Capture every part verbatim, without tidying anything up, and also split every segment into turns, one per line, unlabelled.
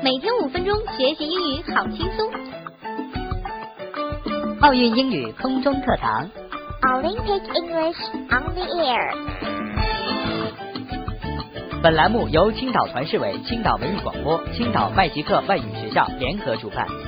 每天五分钟学习英语好轻松。
奥运英语空中课堂
Olympic English on the air。
本栏目由青岛团市委、青岛文艺广播、青岛麦吉克外语学校联合主办。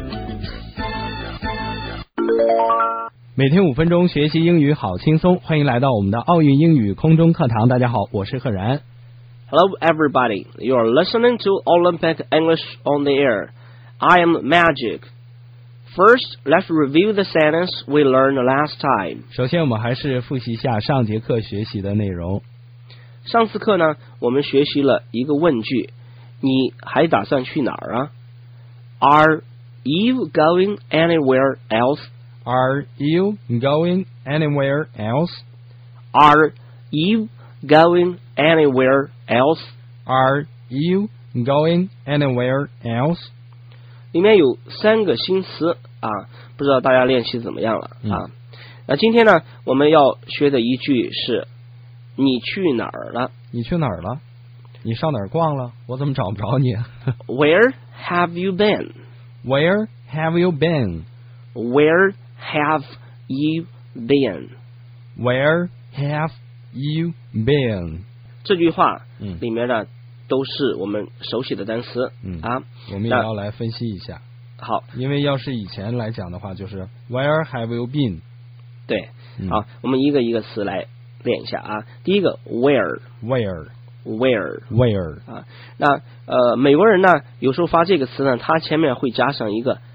每天五分钟学习英语好轻松，欢迎来到我们的奥运英语空中课堂。大家好，我是贺然。
Hello everybody, you are listening to Olympic English on the air. I am Magic. First, let's review the sentence we learned last time.
首先我们还是复习一下上节课学习的内容。
上次课呢，我们学习了一个问句，你还打算去哪儿啊？ Are you going anywhere else?
Are you going anywhere else?
Are you going anywhere else?
Are you going anywhere else?
里面有三个新词啊，不知道大家练习怎么样了啊？
嗯、
那今天呢，我们要学的一句是你去哪儿了？
你去哪儿了？你上哪儿逛了？我怎么找不着你
？Where have you been?
Where have you been?
Where have you been?
Where have you been?
这句话
嗯
里面呢、嗯、都是我们熟悉的单词、
嗯、
啊，
我们也要来分析一下。
好，
因为要是以前来讲的话，就是 Where have you been?
对，
嗯、
好，我们一个一个词来练一下啊。第一个 Where
Where
Where
Where
啊，那呃美国人呢有时候发这个词呢，它前面会加上一个，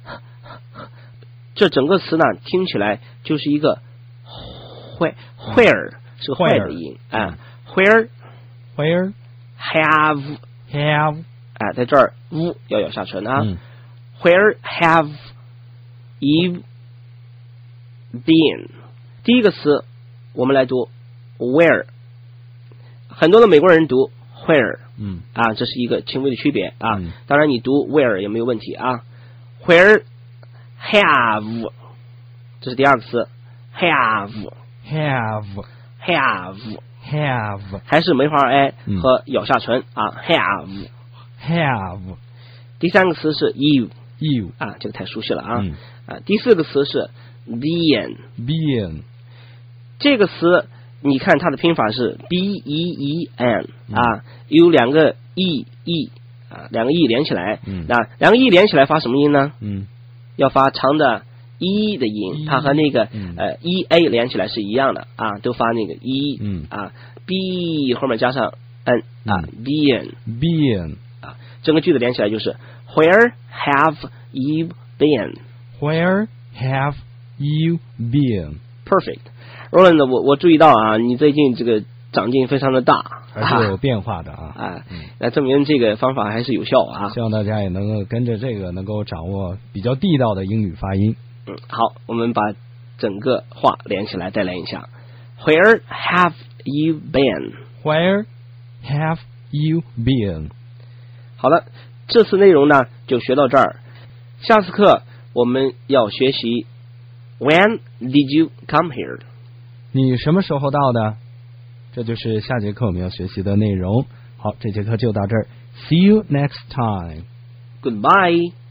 这整个词呢听起来就是一个 where where 是个坏的音啊 ，where
Where
have
have
啊，在这儿 v 要咬下唇啊、
嗯、
，Where have you been？ 第一个词我们来读 where， 很多的美国人读 where，
嗯
啊，这是一个轻微的区别啊、
嗯。
当然你读 where 也没有问题啊。Where have， 这是第二个词 have
have
have
have
还是梅花 i
嗯、
和咬下唇啊 have
have。
第三个词是 you
you
啊，这个太熟悉了啊、
嗯、
啊。第四个词是 being
being，
这个词你看它的拼法是 b e e n 啊、
嗯，
有两个 e e 啊，两个 e 连起来，
嗯，
那两个 e 连起来发什么音呢？
嗯，
要发长的 e 的音，
e,
它和那个、
嗯、
呃 e a 连起来是一样的啊，都发那个 e，
嗯
啊 b 后面加上 n 啊、
嗯、
being
being
啊，整个句子连起来就是 Where have you been?
Where have you been?
Perfect。Roland， 我我注意到啊，你最近这个长进非常的大，
还是有变化的啊。
啊，嗯、那证明这个方法还是有效啊。
希望大家也能够跟着这个能够掌握比较地道的英语发音。
嗯，好，我们把整个话连起来再来一下。Where have you been?
Where have you been?
好了，这次内容呢就学到这儿。下次课我们要学习 When did you come here?
你什么时候到的？这就是下节课我们要学习的内容。好，这节课就到这儿。See you next time.
Goodbye.